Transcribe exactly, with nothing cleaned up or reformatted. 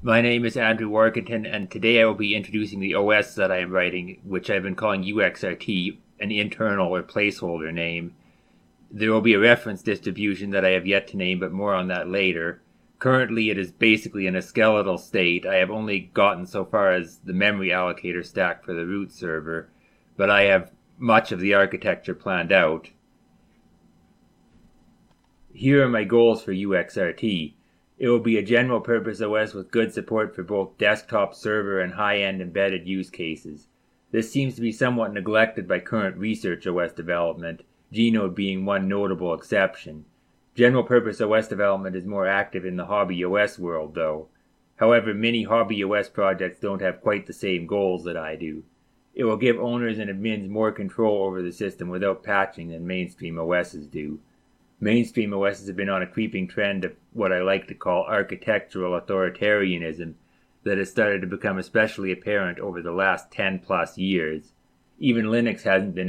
My name is Andrew Workington, and today I will be introducing the O S that I am writing, which I've been calling U X R T, an internal or placeholder name. There will be a reference distribution that I have yet to name, but more on that later. Currently, it is basically in a skeletal state. I have only gotten so far as the memory allocator stack for the root server, but I have much of the architecture planned out. Here are my goals for U X R T. It will be a general-purpose O S with good support for both desktop, server, and high-end embedded use cases. This seems to be somewhat neglected by current research O S development, Gnode being one notable exception. General-purpose O S development is more active in the hobby O S world, though. However, many hobby O S projects don't have quite the same goals that I do. It will give owners and admins more control over the system without patching than mainstream O Ss do. Mainstream O Ss have been on a creeping trend of what I like to call architectural authoritarianism that has started to become especially apparent over the last ten plus years. Even Linux hasn't been